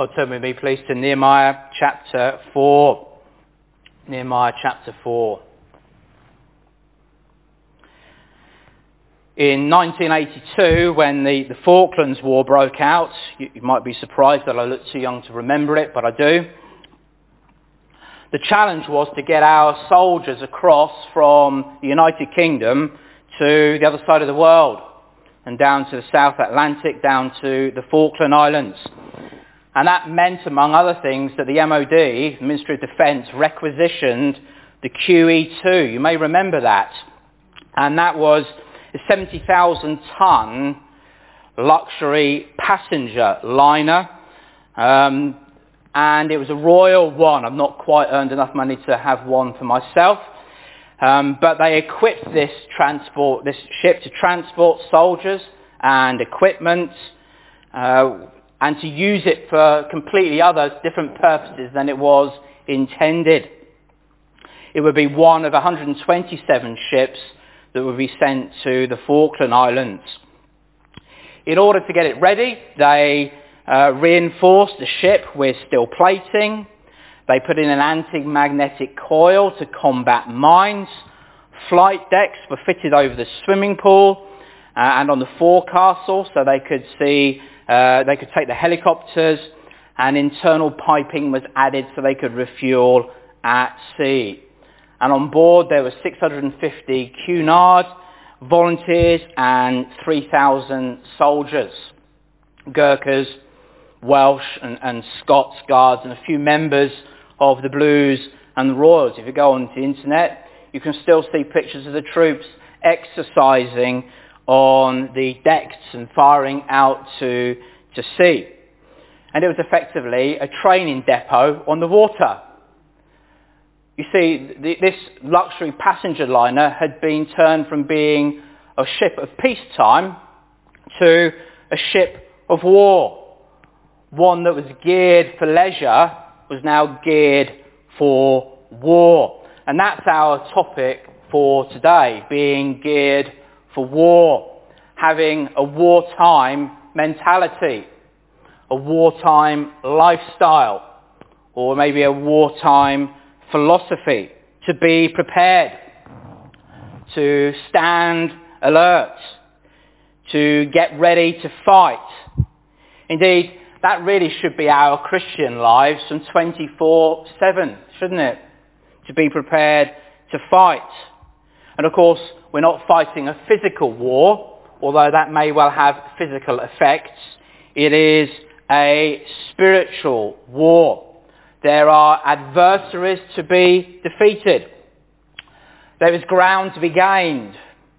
Well, turn with me, please, to Nehemiah chapter 4. Nehemiah chapter 4. In 1982, when the Falklands War broke out, you might be surprised that I look too young to remember it, but I do. The challenge was to get our soldiers across from the United Kingdom to the other side of the world and down to the South Atlantic, down to the Falkland Islands. And that meant, among other things, that the MOD, the Ministry of Defence, requisitioned the QE2. You may remember that. And that was a 70,000-ton luxury passenger liner. And it was a Royal one. I've not quite earned enough money to have one for myself. But they equipped this ship to transport soldiers and equipment, and to use it for completely other different purposes than it was intended. It would be one of 127 ships that would be sent to the Falkland Islands. In order to get it ready, they reinforced the ship with steel plating. They put in an anti-magnetic coil to combat mines. Flight decks were fitted over the swimming pool and on the forecastle, so they could see. They could take the helicopters, and internal piping was added so they could refuel at sea. And on board there were 650 Cunard volunteers and 3,000 soldiers, Gurkhas, Welsh and Scots Guards, and a few members of the Blues and the Royals. If you go onto the internet, you can still see pictures of the troops exercising on the decks and firing out to sea. And it was effectively a training depot on the water. You see, this luxury passenger liner had been turned from being a ship of peacetime to a ship of war. One that was geared for leisure was now geared for war. And that's our topic for today, being geared for war, having a wartime mentality, a wartime lifestyle, or maybe a wartime philosophy, to be prepared, to stand alert, to get ready to fight. Indeed, that really should be our Christian lives from 24/7, shouldn't it? To be prepared to fight. And of course, we're not fighting a physical war, although that may well have physical effects. It is a spiritual war. There are adversaries to be defeated. There is ground to be gained.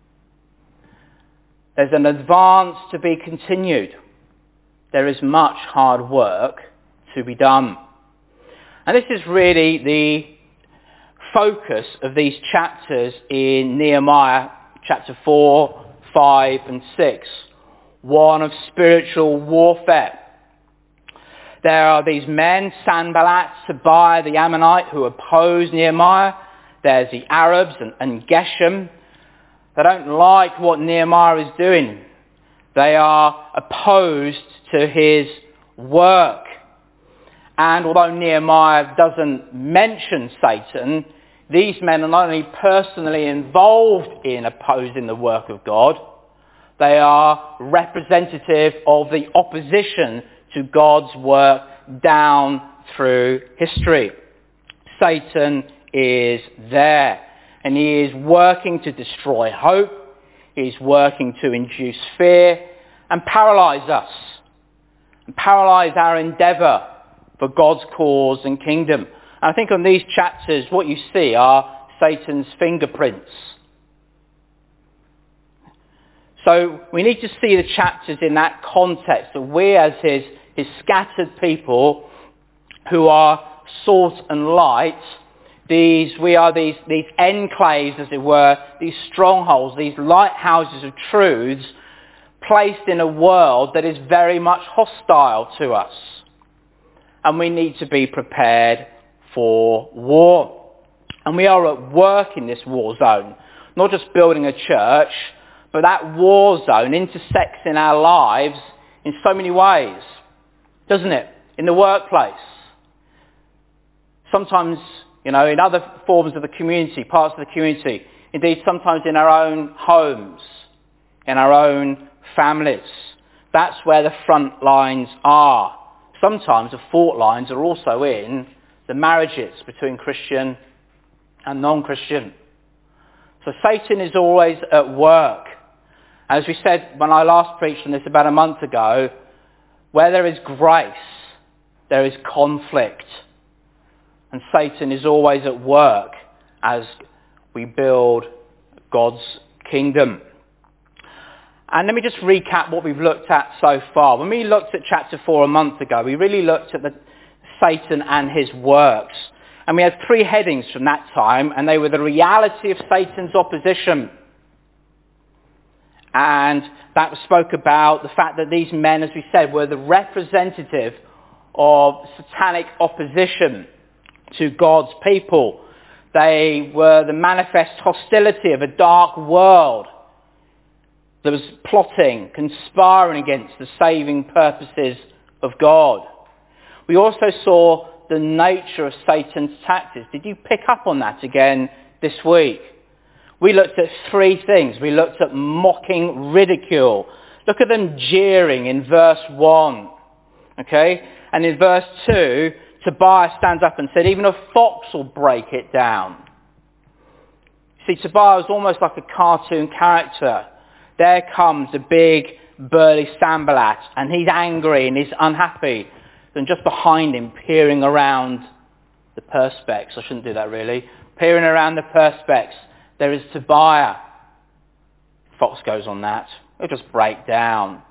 There's an advance to be continued. There is much hard work to be done. And this is really the focus of these chapters in Nehemiah chapter 4, 5 and 6. One of spiritual warfare. There are these men, Sanballat, Tobiah the Ammonite, who oppose Nehemiah. There's the Arabs and Geshem. They don't like what Nehemiah is doing. They are opposed to his work. And although Nehemiah doesn't mention Satan, these men are not only personally involved in opposing the work of God, they are representative of the opposition to God's work down through history. Satan is there, and he is working to destroy hope. He is working to induce fear and paralyze us, and paralyze our endeavour for God's cause and kingdom. And I think on these chapters, what you see are Satan's fingerprints. So we need to see the chapters in that context, that we as his scattered people who are salt and light, we are these enclaves, as it were, these strongholds, these lighthouses of truths placed in a world that is very much hostile to us. And we need to be prepared for war. And we are at work in this war zone, not just building a church, but that war zone intersects in our lives in so many ways, doesn't it? in the workplace. Sometimes, in other forms of the community, parts of the community. Indeed, sometimes in our own homes, in our own families. That's where the front lines are. Sometimes the fault lines are also in the marriages between Christian and non-Christian. So Satan is always at work. As we said when I last preached on this about a month ago, where there is grace, there is conflict. And Satan is always at work as we build God's kingdom. And let me just recap what we've looked at so far. When we looked at chapter 4 a month ago, we really looked at Satan and his works. And we had 3 headings from that time, and they were the reality of Satan's opposition. And that spoke about the fact that these men, as we said, were the representative of satanic opposition to God's people. They were the manifest hostility of a dark world that was plotting, conspiring against the saving purposes of God. We also saw the nature of Satan's tactics. Did you pick up on that again this week? We looked at 3 things. We looked at mocking ridicule. Look at them jeering in verse 1. Okay? And in verse 2, Tobiah stands up and said, even a fox will break it down. See, Tobiah was almost like a cartoon character. There comes a big, burly Sanballat, and he's angry and he's unhappy. And just behind him, peering around the perspex, I shouldn't do that really, peering around the perspex, there is Tobiah. Fox goes on that. It'll just break down.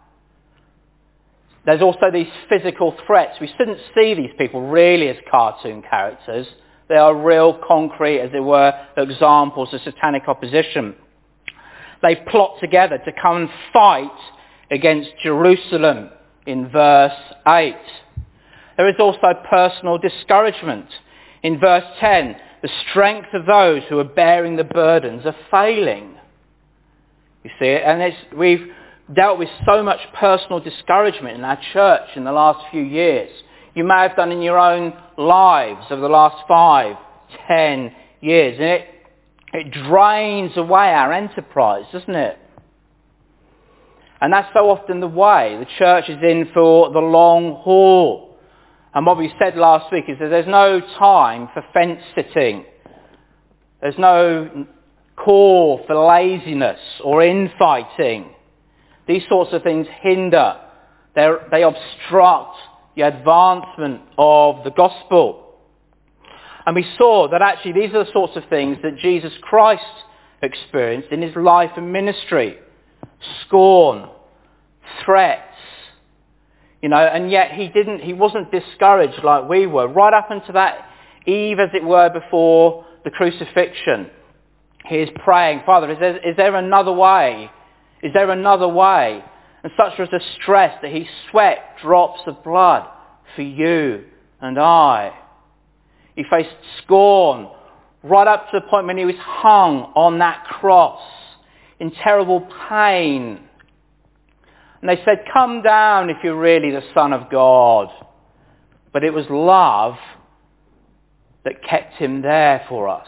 There's also these physical threats. We shouldn't see these people really as cartoon characters. They are real, concrete, as it were, examples of satanic opposition. They plot together to come and fight against Jerusalem in verse 8. There is also personal discouragement. In verse 10, the strength of those who are bearing the burdens are failing. You see it? And we've dealt with so much personal discouragement in our church in the last few years. You may have done in your own lives over the last 5, 10 years. And it drains away our enterprise, doesn't it? And that's so often the way. The church is in for the long haul. And what we said last week is that there's no time for fence sitting. There's no call for laziness or infighting. These sorts of things hinder. They obstruct the advancement of the gospel. And we saw that actually these are the sorts of things that Jesus Christ experienced in his life and ministry. Scorn, threats, and yet he wasn't discouraged like we were. Right up until that eve, as it were, before the crucifixion, he is praying, Father, is there another way? Is there another way? And such was the stress that he sweat drops of blood for you and I. He faced scorn right up to the point when he was hung on that cross in terrible pain. And they said, come down if you're really the Son of God. But it was love that kept him there for us.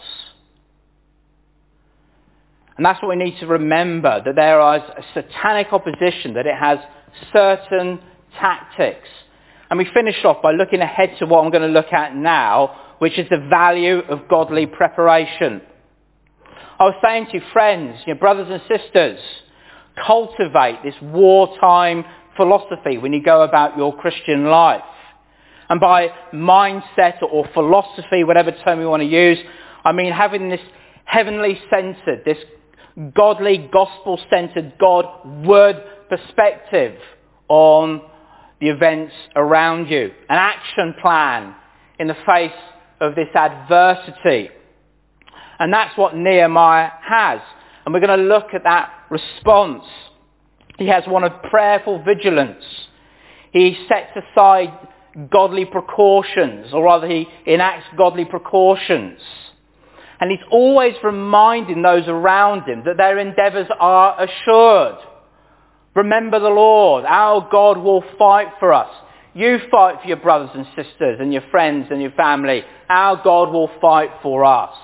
And that's what we need to remember, that there is a satanic opposition, that it has certain tactics. And we finish off by looking ahead to what I'm going to look at now, which is the value of godly preparation. I was saying to you, friends, brothers and sisters, cultivate this wartime philosophy when you go about your Christian life. And by mindset or philosophy, whatever term you want to use, I mean having this heavenly centered, this godly, gospel-centered, God-word perspective on the events around you. An action plan in the face of this adversity. And that's what Nehemiah has. And we're going to look at that response. He has one of prayerful vigilance. He sets aside godly precautions, or rather he enacts godly precautions. And he's always reminding those around him that their endeavours are assured. Remember the Lord. Our God will fight for us. You fight for your brothers and sisters and your friends and your family. Our God will fight for us.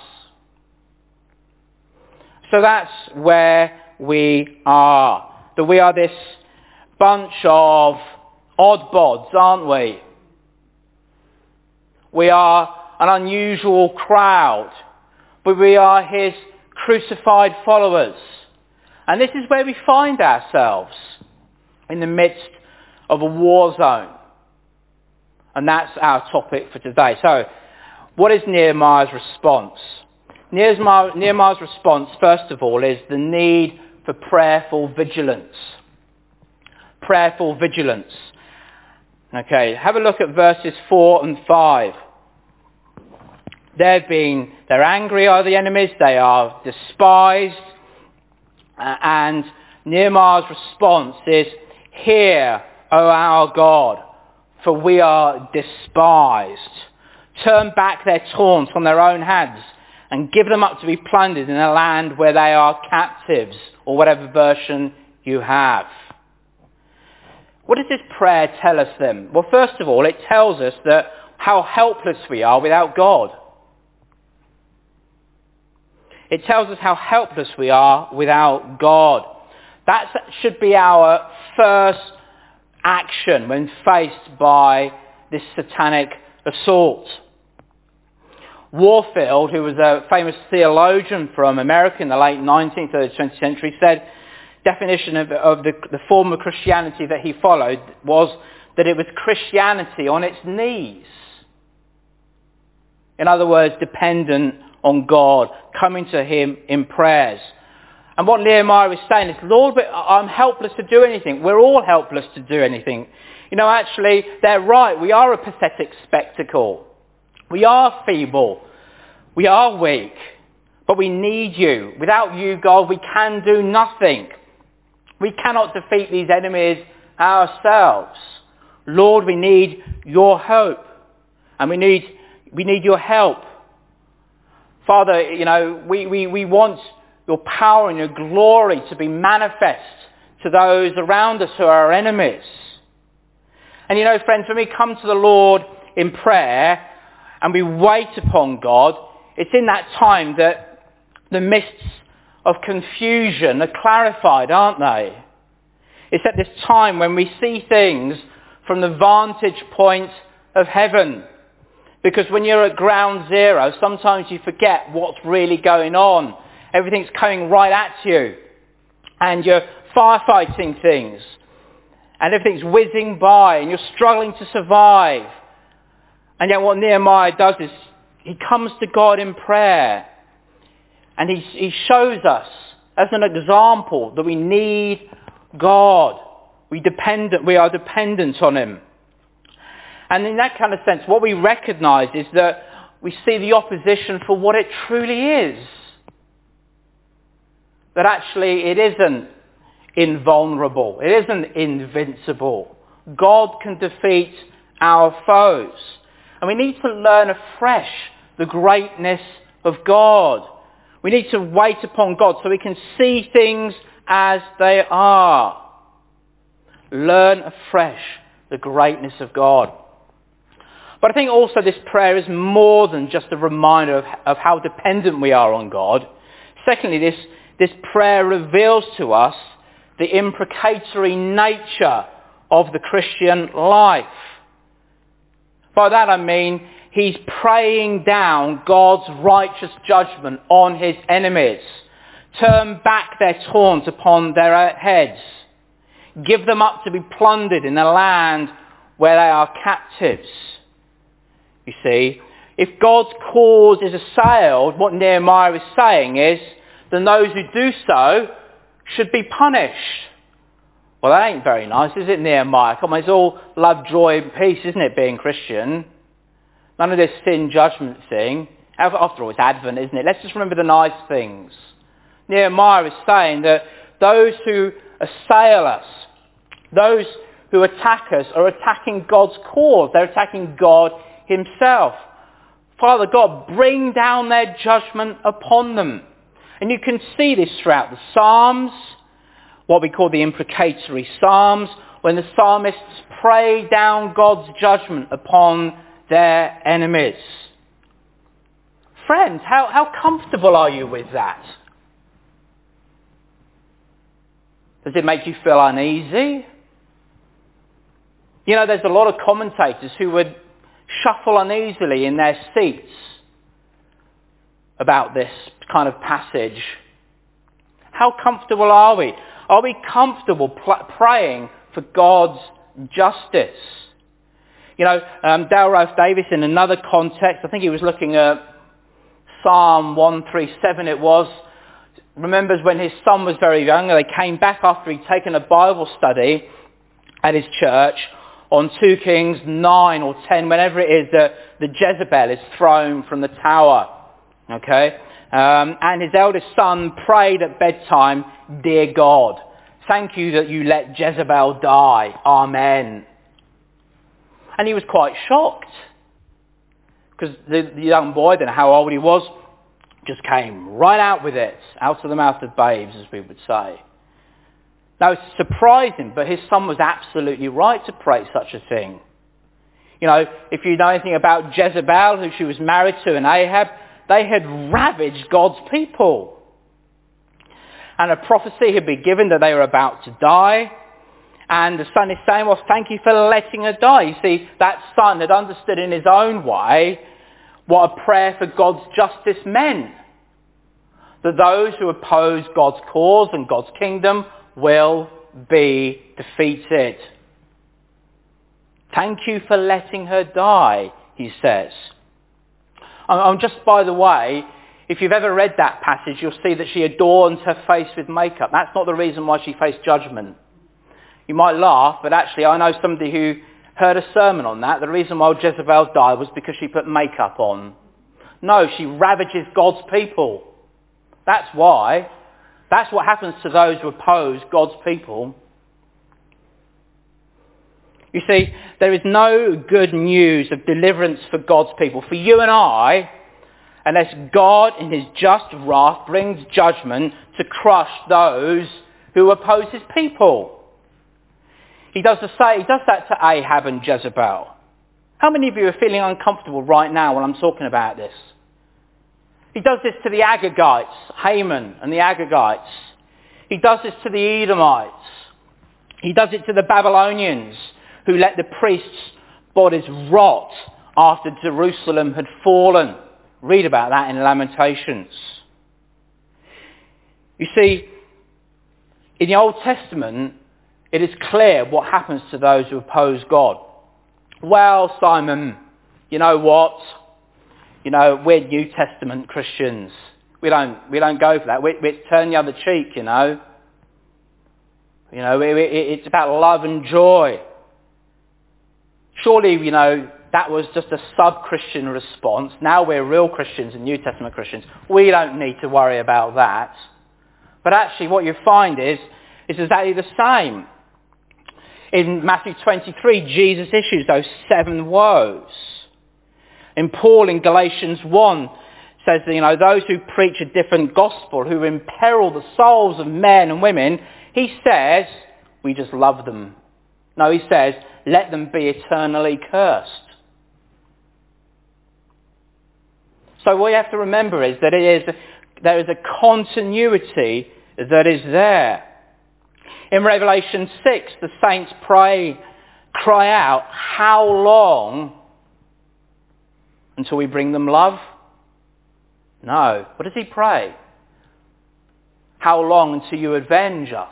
So that's where we are. That we are this bunch of oddbods, aren't we? We are an unusual crowd, but we are his crucified followers. And this is where we find ourselves, in the midst of a war zone. And that's our topic for today. So, what is Nehemiah's response? Nehemiah's response, first of all, is the need for prayerful vigilance. Prayerful vigilance. Okay, have a look at verses 4 and 5. They're angry, are the enemies, they are despised, and Nehemiah's response is, "Hear, O our God, for we are despised. Turn back their taunts from their own hands and give them up to be plundered in a land where they are captives," or whatever version you have. What does this prayer tell us then? Well, first of all, it tells us that how helpless we are without God. It tells us how helpless we are without God. That should be our first action when faced by this satanic assault. Warfield, who was a famous theologian from America in the late 19th, early 20th century, said definition of the form of Christianity that he followed was that it was Christianity on its knees. In other words, dependent on God, coming to him in prayers. And what Nehemiah is saying is, Lord, I'm helpless to do anything. We're all helpless to do anything. You know, actually, they're right. We are a pathetic spectacle. We are feeble. We are weak. But we need you. Without you, God, we can do nothing. We cannot defeat these enemies ourselves. Lord, we need your hope. And we need your help. Father, you know, we want your power and your glory to be manifest to those around us who are our enemies. And you know, friends, when we come to the Lord in prayer and we wait upon God, it's in that time that the mists of confusion are clarified, aren't they? It's at this time when we see things from the vantage point of heaven. Because when you're at ground zero, sometimes you forget what's really going on. Everything's coming right at you. And you're firefighting things. And everything's whizzing by and you're struggling to survive. And yet what Nehemiah does is he comes to God in prayer. And he shows us as an example that we need God. We are dependent on him. And in that kind of sense, what we recognise is that we see the opposition for what it truly is. That actually it isn't invulnerable. It isn't invincible. God can defeat our foes. And we need to learn afresh the greatness of God. We need to wait upon God so we can see things as they are. Learn afresh the greatness of God. But I think also this prayer is more than just a reminder of how dependent we are on God. Secondly, this prayer reveals to us the imprecatory nature of the Christian life. By that I mean he's praying down God's righteous judgment on his enemies. Turn back their taunts upon their heads. Give them up to be plundered in a land where they are captives. You see, if God's cause is assailed, what Nehemiah is saying is, then those who do so should be punished. Well, that ain't very nice, is it, Nehemiah? Come on, it's all love, joy and peace, isn't it, being Christian? None of this sin judgment thing. After all, it's Advent, isn't it? Let's just remember the nice things. Nehemiah is saying that those who assail us, those who attack us, are attacking God's cause. They're attacking God himself. Father God, bring down their judgment upon them. And you can see this throughout the Psalms, what we call the imprecatory Psalms, when the psalmists pray down God's judgment upon their enemies. Friends, how comfortable are you with that? Does it make you feel uneasy? You know, there's a lot of commentators who would shuffle uneasily in their seats about this kind of passage. How comfortable are we? Are we comfortable praying for God's justice? You know, Dale Ralph Davis, in another context, I think he was looking at Psalm 137 it was, remembers when his son was very young, they came back after he'd taken a Bible study at his church on 2 Kings 9 or 10, whenever it is that the Jezebel is thrown from the tower. Okay? And his eldest son prayed at bedtime, "Dear God, thank you that you let Jezebel die. Amen." And he was quite shocked, because the young boy, I don't know how old he was, just came right out with it, out of the mouth of babes, as we would say. Now, it's surprising, but his son was absolutely right to pray such a thing. You know, if you know anything about Jezebel, who she was married to, and Ahab, they had ravaged God's people. And a prophecy had been given that they were about to die. And the son is saying, well, thank you for letting her die. You see, that son had understood in his own way what a prayer for God's justice meant. That those who oppose God's cause and God's kingdom will be defeated. Thank you for letting her die, he says. Just by the way, if you've ever read that passage, you'll see that she adorns her face with makeup. That's not the reason why she faced judgment. You might laugh, but actually I know somebody who heard a sermon on that. The reason why Jezebel died was because she put makeup on. No, she ravages God's people. That's why. That's what happens to those who oppose God's people. You see, there is no good news of deliverance for God's people, for you and I, unless God in his just wrath brings judgment to crush those who oppose his people. He does that to Ahab and Jezebel. How many of you are feeling uncomfortable right now when I'm talking about this? He does this to the Agagites, Haman and the Agagites. He does this to the Edomites. He does it to the Babylonians, who let the priests' bodies rot after Jerusalem had fallen. Read about that in Lamentations. You see, in the Old Testament, it is clear what happens to those who oppose God. Well, Simon, you know what? You know, we're New Testament Christians. We don't go for that. We turn the other cheek, you know. You know, it's about love and joy. Surely, you know, that was just a sub-Christian response. Now we're real Christians and New Testament Christians. We don't need to worry about that. But actually what you find is exactly the same. In Matthew 23, Jesus issues those 7 woes. And Paul in Galatians 1 says that, you know, those who preach a different gospel, who imperil the souls of men and women, he says, we just love them. No, he says, let them be eternally cursed. So what you have to remember is that there is a continuity that is there. In Revelation 6, the saints cry out, how long until we bring them love? No. What does he pray? How long until you avenge us?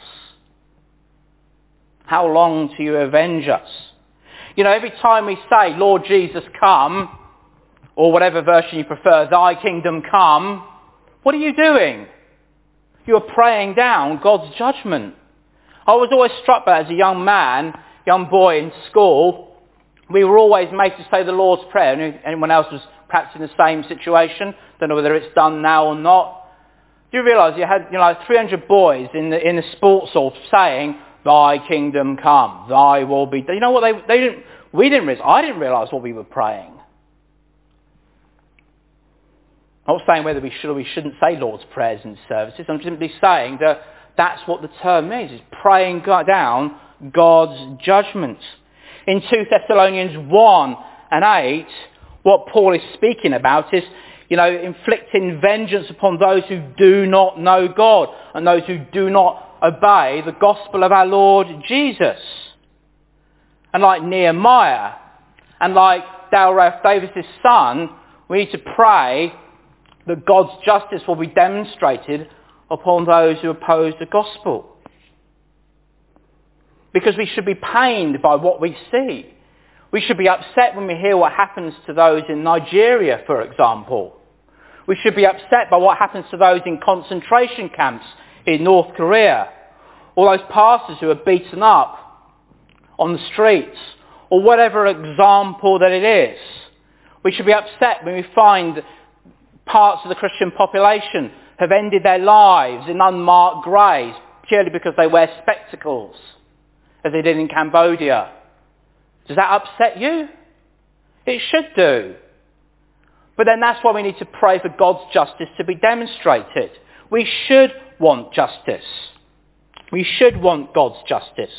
How long until you avenge us? You know, every time we say, Lord Jesus, come, or whatever version you prefer, thy kingdom come, what are you doing? You're praying down God's judgment. I was always struck by, as a young boy in school, we were always made to say the Lord's Prayer. And anyone else was perhaps in the same situation? Don't know whether it's done now or not. Do you realise you had, 300 boys in the sports hall saying, thy kingdom come, thy will be done. You know what we didn't realise, I didn't realise what we were praying. I'm not saying whether we should or we shouldn't say Lord's Prayers in services. I'm simply saying that that's what the term means. It's praying down God's judgment. In 2 Thessalonians 1 and 8, what Paul is speaking about is, inflicting vengeance upon those who do not know God and those who do not obey the gospel of our Lord Jesus. And like Nehemiah and like Dale Ralph Davis' son, we need to pray that God's justice will be demonstrated upon those who oppose the gospel. Because we should be pained by what we see. We should be upset when we hear what happens to those in Nigeria, for example. We should be upset by what happens to those in concentration camps in North Korea. All those pastors who are beaten up on the streets, or whatever example that it is. We should be upset when we find parts of the Christian population have ended their lives in unmarked graves purely because they wear spectacles, as they did in Cambodia. Does that upset you? It should do. But then that's why we need to pray for God's justice to be demonstrated. We should want justice. We should want God's justice.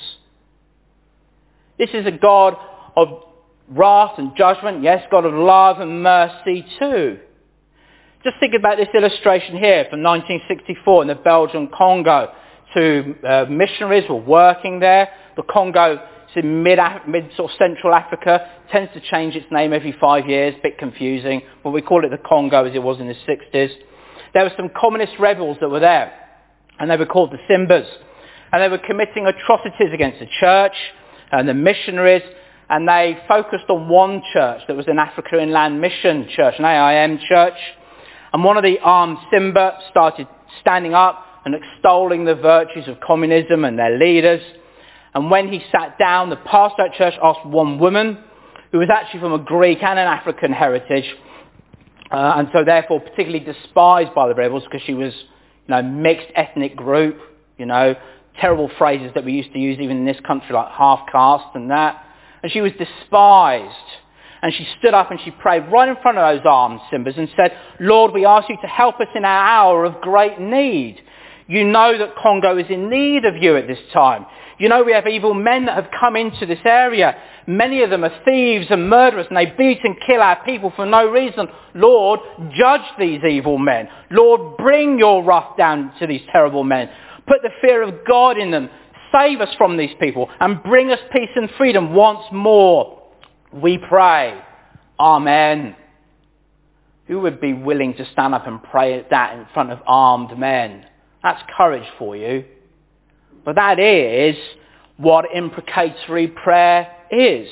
This is a God of wrath and judgment, yes, God of love and mercy too. Just think about this illustration here from 1964 in the Belgian Congo. Two missionaries were working there. The Congo is in mid sort of Central Africa, tends to change its name every 5 years, a bit confusing, but we call it the Congo as it was in the 60s. There were some communist rebels that were there, and they were called the Simbas, and they were committing atrocities against the church and the missionaries, and they focused on one church that was an Africa Inland Mission church, an AIM church, and one of the armed Simba started standing up and extolling the virtues of communism and their leaders. And when he sat down, the pastor at church asked one woman, who was actually from a Greek and an African heritage, and so therefore particularly despised by the rebels because she was, mixed ethnic group, terrible phrases that we used to use even in this country like half caste and that. And she was despised. And she stood up and she prayed right in front of those armed Simbas and said, Lord, we ask you to help us in our hour of great need. You know that Congo is in need of you at this time. You know we have evil men that have come into this area. Many of them are thieves and murderers, and they beat and kill our people for no reason. Lord, judge these evil men. Lord, bring your wrath down to these terrible men. Put the fear of God in them. Save us from these people and bring us peace and freedom once more. We pray. Amen. Who would be willing to stand up and pray that in front of armed men? That's courage for you. But that is what imprecatory prayer is.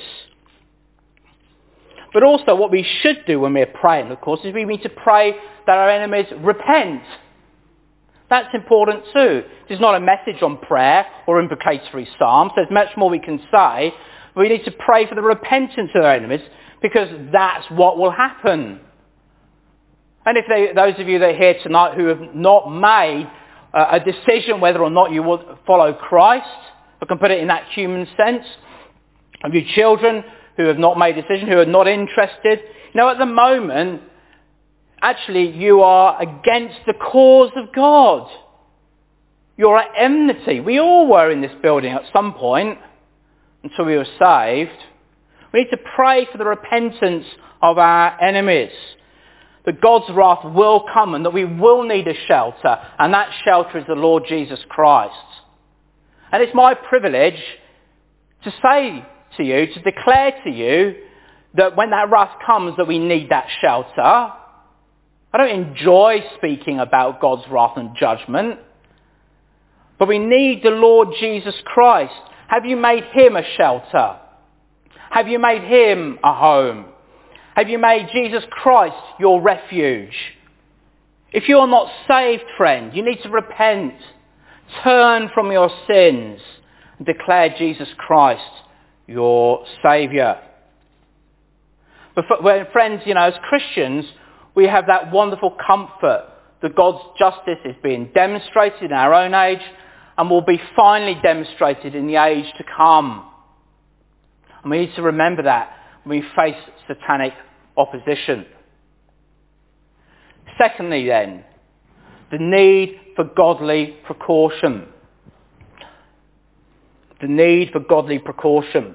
But also what we should do when we're praying, of course, is we need to pray that our enemies repent. That's important too. This is not a message on prayer or imprecatory psalms. There's much more we can say. We need to pray for the repentance of our enemies because that's what will happen. And if those of you that are here tonight who have not made a decision whether or not you will follow Christ, I can put it in that human sense, of you children who have not made a decision, who are not interested, at the moment, actually you are against the cause of God. You're at enmity. We all were in this building at some point until we were saved. We need to pray for the repentance of our enemies. That God's wrath will come and that we will need a shelter, and that shelter is the Lord Jesus Christ. And it's my privilege to say to you, to declare to you, that when that wrath comes that we need that shelter. I don't enjoy speaking about God's wrath and judgment, but we need the Lord Jesus Christ. Have you made him a shelter? Have you made him a home? Have you made Jesus Christ your refuge? If you're not saved, friend, you need to repent. Turn from your sins and declare Jesus Christ your Saviour. But friends, as Christians, we have that wonderful comfort that God's justice is being demonstrated in our own age and will be finally demonstrated in the age to come. And we need to remember that when we face satanic opposition. Secondly then, the need for godly precaution. the need for godly precaution.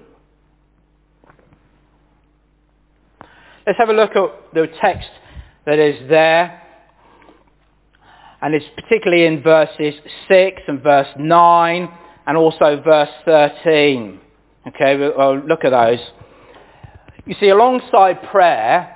Let's have a look at the text that is there. And it's particularly in verses 6 and verse 9 and also verse 13. Okay, we'll look at those. You see, alongside prayer,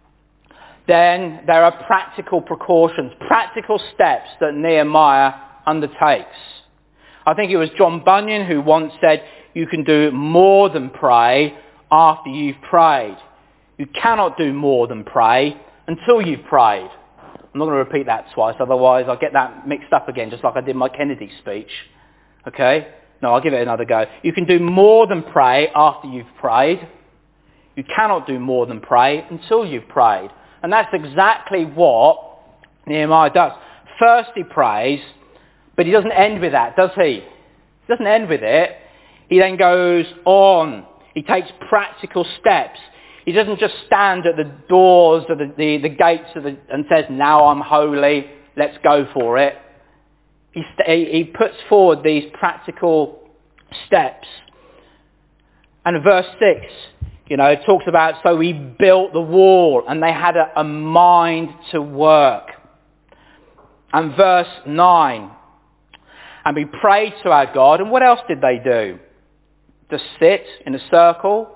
then there are practical precautions, practical steps that Nehemiah undertakes. I think it was John Bunyan who once said, you can do more than pray after you've prayed. You cannot do more than pray until you've prayed. I'm not going to repeat that twice, otherwise I'll get that mixed up again, just like I did my Kennedy speech. Okay? No, I'll give it another go. You can do more than pray after you've prayed. You cannot do more than pray until you've prayed. And that's exactly what Nehemiah does. First he prays, but he doesn't end with that, does he? He doesn't end with it. He then goes on. He takes practical steps. He doesn't just stand at the doors of the gates and says, now I'm holy, let's go for it. He puts forward these practical steps. And verse 6, it talks about, so he built the wall and they had a mind to work. And verse 9, and we prayed to our God, and what else did they do? Just sit in a circle?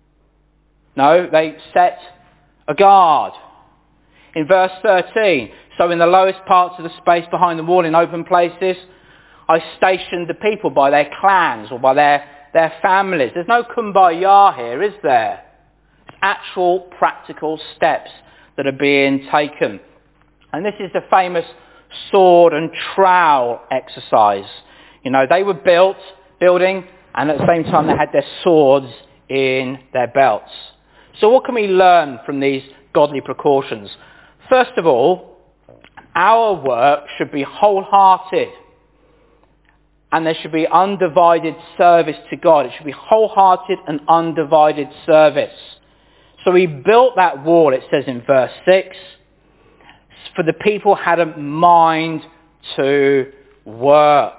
No, they set a guard. In verse 13, so in the lowest parts of the space behind the wall in open places, I stationed the people by their clans or by their families. There's no kumbaya here, is there? It's actual practical steps that are being taken. And this is the famous sword and trowel exercise. They were building, and at the same time they had their swords in their belts. So what can we learn from these godly precautions? First of all, our work should be wholehearted. And there should be undivided service to God. It should be wholehearted and undivided service. So he built that wall, it says in verse 6, for the people had a mind to work.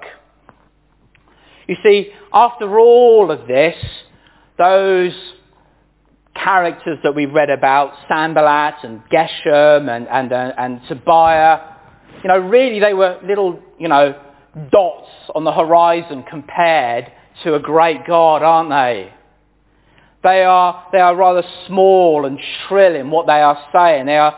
You see, after all of this, those characters that we've read about, Sanballat and Geshem and Tobiah, really they were little, dots on the horizon compared to a great God, aren't they? They are rather small and shrill in what they are saying. Their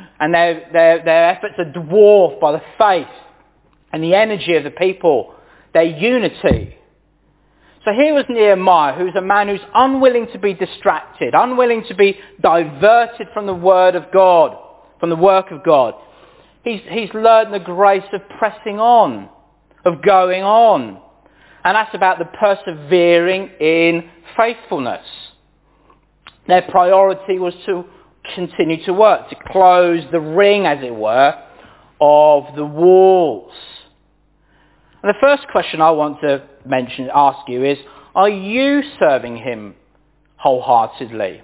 efforts are dwarfed by the faith and the energy of the people, their unity. So here was Nehemiah, who's a man who's unwilling to be distracted, unwilling to be diverted from the word of God, from the work of God. He's learned the grace of pressing on, of going on. And that's about the persevering in faithfulness. Their priority was to continue to work, to close the ring, as it were, of the walls. And the first question I want to ask you is, are you serving him wholeheartedly?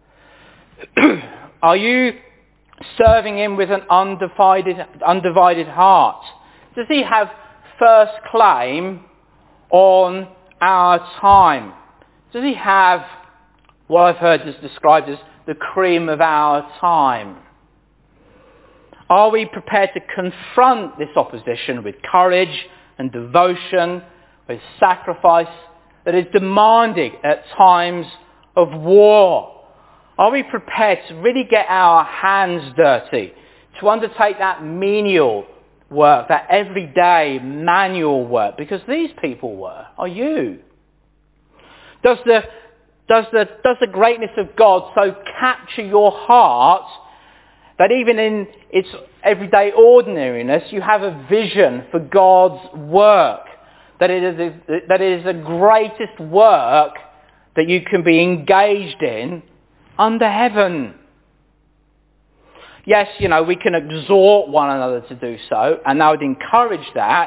Are you serving him with an undivided heart? Does he have first claim on our time? Does he have what I've heard is described as the cream of our time? Are we prepared to confront this opposition with courage and devotion, with sacrifice that is demanded at times of war? Are we prepared to really get our hands dirty, to undertake that menial work, that everyday manual work? Because these people were. Are you? Does the greatness of God so capture your heart that even in its everyday ordinariness you have a vision for God's work? That it is the greatest work that you can be engaged in under heaven. Yes, we can exhort one another to do so, and I would encourage that.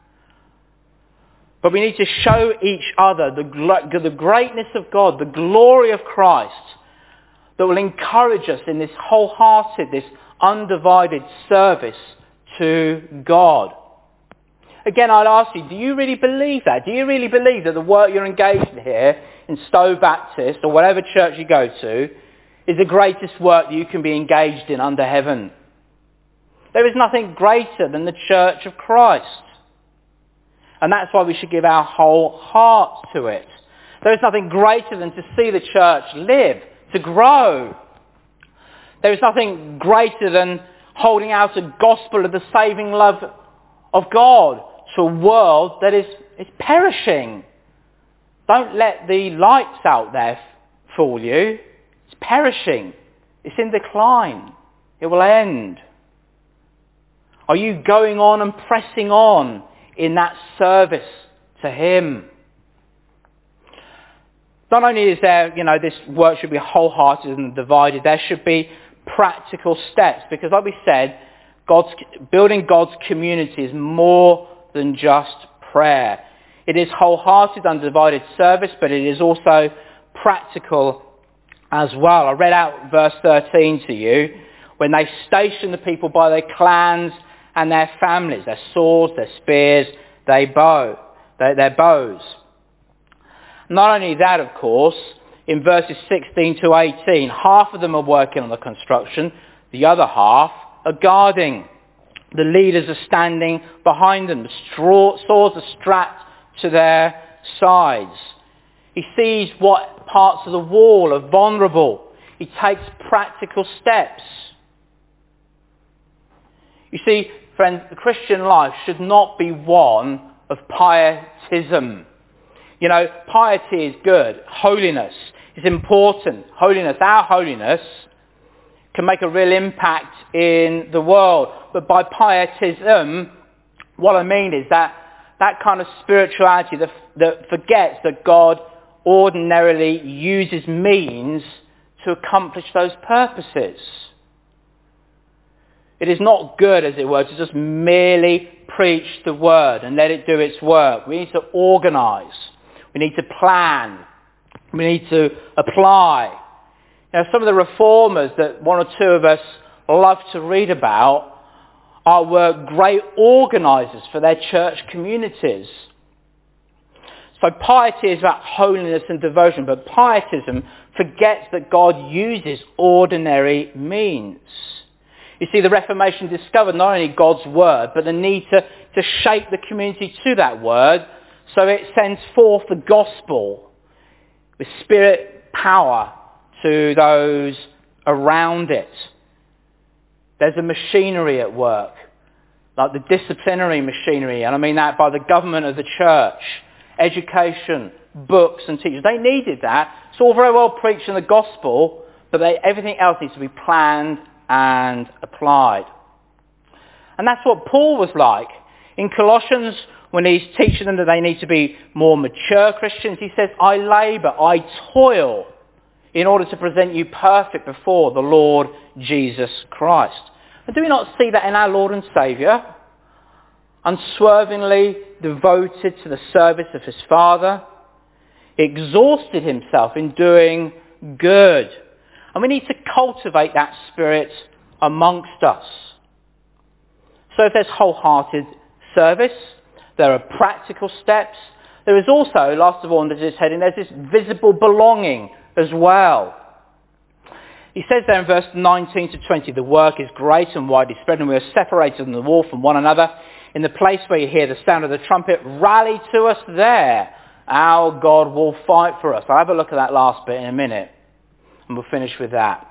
But we need to show each other the greatness of God, the glory of Christ, that will encourage us in this wholehearted, this undivided service to God. Again, I'd ask you, do you really believe that? Do you really believe that the work you're engaged in here in Stowe Baptist or whatever church you go to is the greatest work that you can be engaged in under heaven? There is nothing greater than the church of Christ. And that's why we should give our whole heart to it. There is nothing greater than to see the church live, to grow. There is nothing greater than holding out a gospel of the saving love of God to a world that is perishing. Don't let the lights out there fool you. It's perishing. It's in decline. It will end. Are you going on and pressing on in that service to him? Not only is there, this work should be wholehearted and divided, there should be practical steps. Because like we said, building God's community is more than just prayer. It is wholehearted, undivided service, but it is also practical as well. I read out verse 13 to you. When they station the people by their clans and their families, their swords, their spears, their bows. Not only that, of course, in verses 16 to 18, half of them are working on the construction, the other half are guarding. The leaders are standing behind them. The swords are strapped to their sides. He sees what parts of the wall are vulnerable. He takes practical steps. You see, friends, the Christian life should not be one of pietism. Piety is good. Holiness is important. Our holiness, can make a real impact in the world. But by pietism, what I mean is that kind of spirituality that forgets that God ordinarily uses means to accomplish those purposes. It is not good, as it were, to just merely preach the word and let it do its work. We need to organise. We need to plan. We need to apply. Some of the reformers that one or two of us love to read about were great organisers for their church communities. So piety is about holiness and devotion, but pietism forgets that God uses ordinary means. You see, the Reformation discovered not only God's word, but the need to shape the community to that word, so it sends forth the gospel with spirit power to those around it. There's a machinery at work, like the disciplinary machinery, and I mean that by the government of the church, education, books and teachers. They needed that. It's all very well preaching the gospel, but everything else needs to be planned and applied. And that's what Paul was like. In Colossians, when he's teaching them that they need to be more mature Christians, he says, I labour, I toil in order to present you perfect before the Lord Jesus Christ. And do we not see that in our Lord and Saviour? Unswervingly devoted to the service of his Father, exhausted himself in doing good. And we need to cultivate that spirit amongst us. So if there's wholehearted service, there are practical steps. There is also, last of all under this heading, there's this visible belonging as well. He says there in verse 19 to 20, the work is great and widely spread, and we are separated on the wall from one another. In the place where you hear the sound of the trumpet, rally to us there. Our God will fight for us. I'll have a look at that last bit in a minute, and we'll finish with that.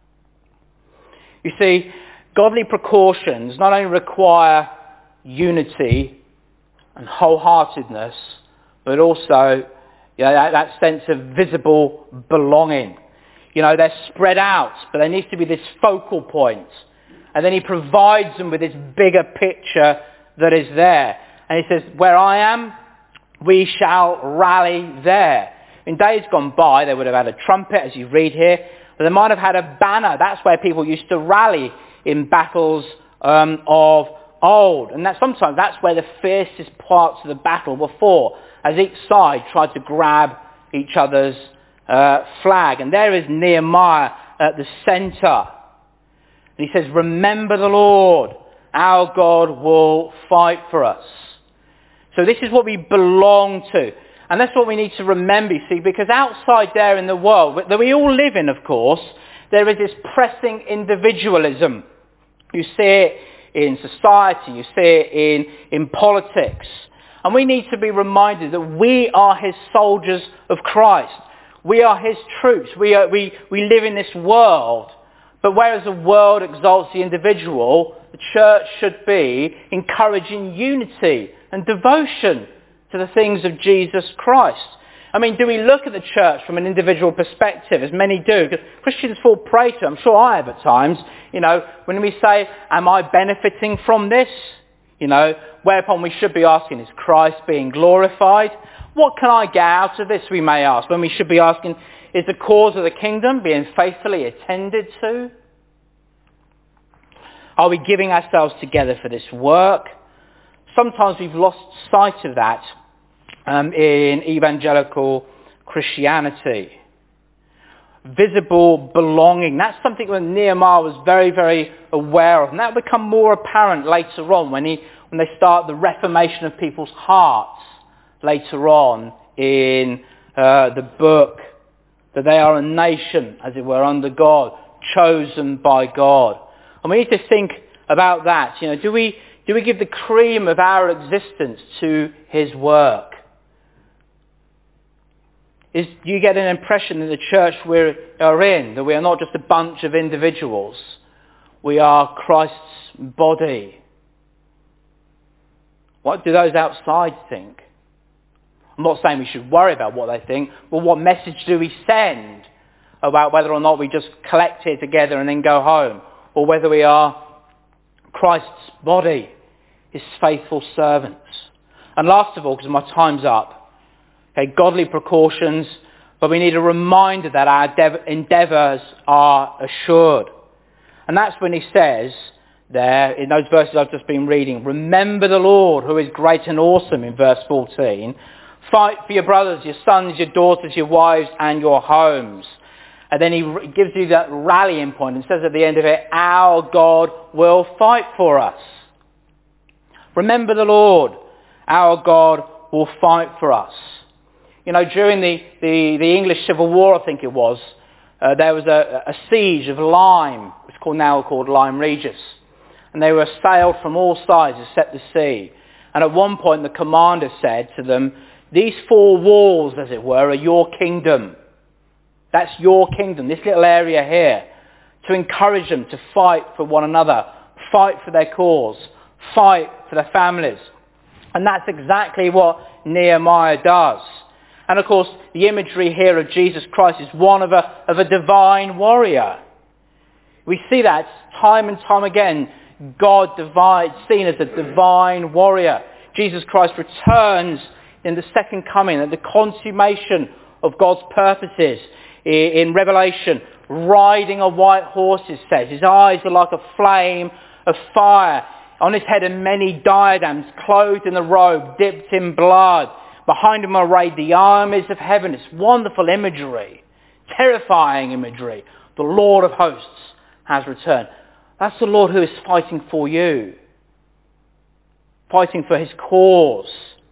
You see, godly precautions not only require unity and wholeheartedness, but also that sense of visible belonging. They're spread out, but there needs to be this focal point. And then he provides them with this bigger picture that is there. And he says, where I am, we shall rally there. In days gone by, they would have had a trumpet, as you read here, but they might have had a banner. That's where people used to rally in battles of old. And sometimes that's where the fiercest parts of the battle were for, as each side tried to grab each other's flag. And there is Nehemiah at the centre. And he says, remember the Lord, our God will fight for us. So this is what we belong to. And that's what we need to remember, you see, because outside there in the world, that we all live in, of course, there is this pressing individualism. You see it in society, you see it in politics. And we need to be reminded that we are his soldiers of Christ. We are his troops. We live in this world. But whereas the world exalts the individual, the church should be encouraging unity and devotion to the things of Jesus Christ. I mean, do we look at the church from an individual perspective, as many do? Because Christians fall prey to it. I'm sure I have at times. When we say, am I benefiting from this? Whereupon we should be asking, is Christ being glorified? What can I get out of this, we may ask, when we should be asking, is the cause of the kingdom being faithfully attended to? Are we giving ourselves together for this work? Sometimes we've lost sight of that in evangelical Christianity. Visible belonging, that's something that Nehemiah was very, very aware of. And that will become more apparent later on when they start the reformation of people's hearts later on in the book. That they are a nation, as it were, under God, chosen by God. And we need to think about that. Do we give the cream of our existence to his work? Do you get an impression in the church we are in that we are not just a bunch of individuals? We are Christ's body. What do those outside think? I'm not saying we should worry about what they think, but what message do we send about whether or not we just collect it together and then go home, or whether we are Christ's body, his faithful servants? And last of all, because my time's up, godly precautions, but we need a reminder that our endeavours are assured. And that's when he says there, in those verses I've just been reading, remember the Lord who is great and awesome in verse 14. Fight for your brothers, your sons, your daughters, your wives, and your homes. And then he gives you that rallying point and says at the end of it, our God will fight for us. Remember the Lord, our God will fight for us. During the English Civil War, I think it was, there was a siege of Lyme. It's now called Lyme Regis. And they were assailed from all sides except the sea. And at one point the commander said to them, these four walls, as it were, are your kingdom. That's your kingdom, this little area here. To encourage them to fight for one another, fight for their cause, fight for their families. And that's exactly what Nehemiah does. And of course, the imagery here of Jesus Christ is one of a divine warrior. We see that time and time again. God seen as a divine warrior. Jesus Christ returns in the second coming, at the consummation of God's purposes in Revelation, riding a white horse, it says. His eyes are like a flame of fire. On his head are many diadems, clothed in a robe, dipped in blood. Behind him are arrayed the armies of heaven. It's wonderful imagery, terrifying imagery. The Lord of hosts has returned. That's the Lord who is fighting for you, fighting for his cause.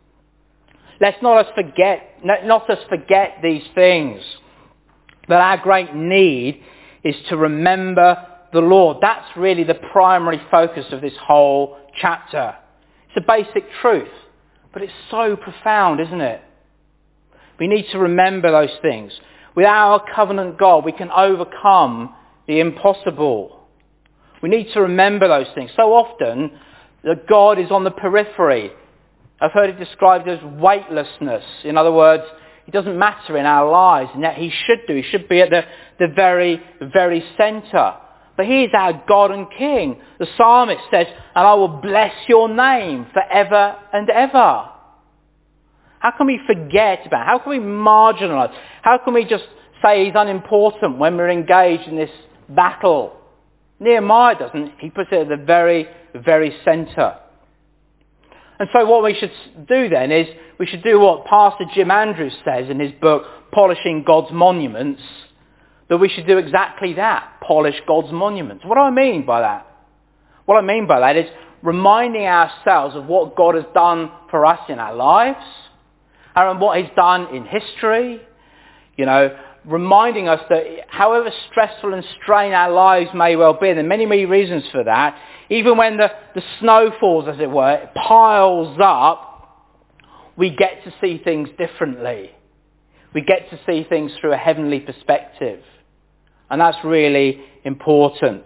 Let's not just forget these things. That our great need is to remember the Lord. That's really the primary focus of this whole chapter. It's a basic truth, but it's so profound, isn't it? We need to remember those things. With our covenant God, we can overcome the impossible. We need to remember those things. So often, that God is on the periphery. I've heard it described as weightlessness. In other words, it doesn't matter in our lives, and yet he should do. He should be at the very, very centre. But he is our God and King. The psalmist says, and I will bless your name forever and ever. How can we forget about it? How can we marginalise? How can we just say he's unimportant when we're engaged in this battle? Nehemiah doesn't. He puts it at the very, very centre. And so what we should do then is we should do what Pastor Jim Andrews says in his book, Polishing God's Monuments, that we should do exactly that, polish God's monuments. What do I mean by that? What I mean by that is reminding ourselves of what God has done for us in our lives and what he's done in history. Reminding us that however stressful and strained our lives may well be, and there are many, many reasons for that, even when the snow falls, as it were, it piles up, we get to see things differently. We get to see things through a heavenly perspective. And that's really important.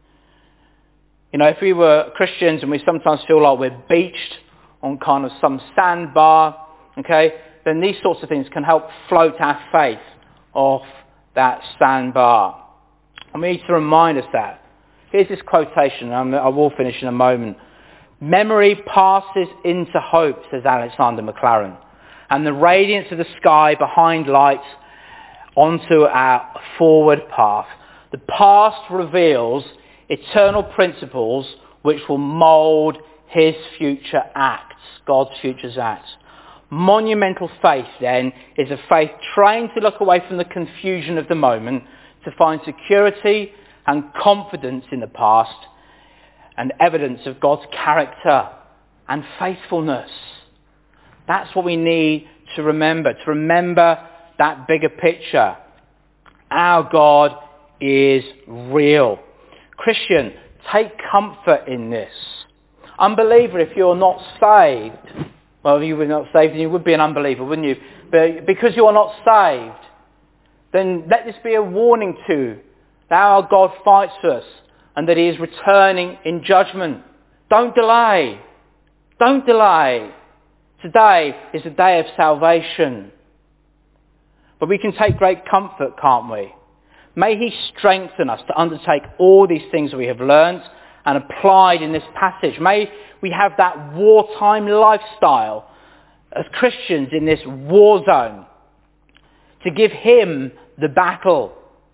If we were Christians and we sometimes feel like we're beached on kind of some sandbar, okay, then these sorts of things can help float our faith off that sandbar. And we need to remind us that. Here's this quotation, and I will finish in a moment. Memory passes into hope, says Alexander Maclaren, and the radiance of the sky behind lights onto our forward path. The past reveals eternal principles which will mould his future acts, God's future acts. Monumental faith, then, is a faith trained to look away from the confusion of the moment, to find security and confidence in the past and evidence of God's character and faithfulness. That's what we need to remember that bigger picture. Our God is real. Christian, take comfort in this. Unbeliever, if you're not saved, well, if you were not saved, then you would be an unbeliever, wouldn't you? But because you are not saved, then let this be a warning to you that our God fights for us and that he is returning in judgment. Don't delay. Don't delay. Today is a day of salvation. But we can take great comfort, can't we? May he strengthen us to undertake all these things we have learned and applied in this passage. May we have that wartime lifestyle as Christians in this war zone to give him the battle.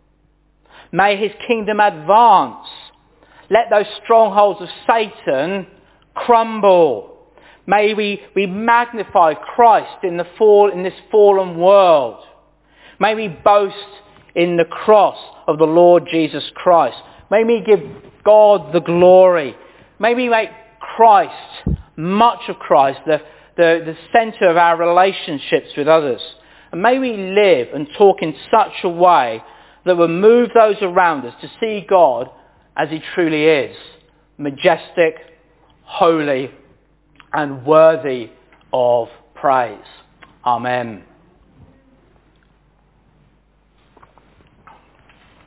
May his kingdom advance. Let those strongholds of Satan crumble. May we magnify Christ in this fallen world. May we boast in the cross of the Lord Jesus Christ. May we give God the glory. May we make Christ, much of Christ, the centre of our relationships with others. And may we live and talk in such a way that will move those around us to see God as he truly is, majestic, holy, and worthy of praise. Amen.